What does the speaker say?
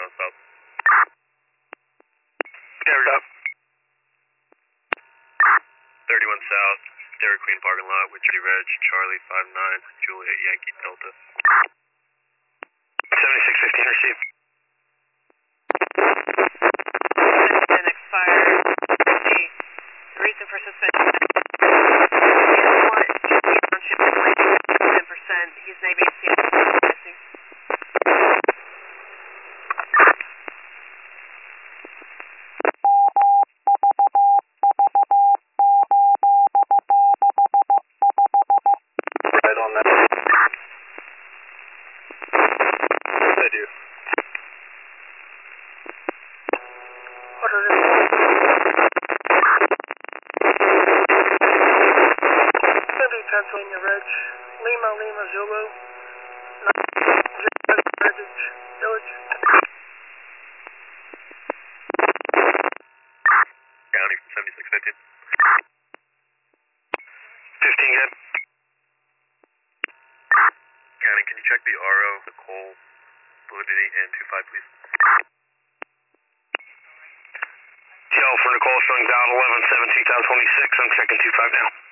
on south. Dairy up. 31 south, Dairy Queen parking lot with Reg, Charlie 59, Juliet Yankee Delta. 7615 received. Suspension expired. The reason for suspension is township 10%. His name is missing. Right on that. I do. Pennsylvania Reg, Lima Zulu, Village. County from 7615. 15 good. County, can you check the RO, Nicole, validity, and 25, please? Shell for Nicole, showing down 11-7, 2026. I'm checking 25 now.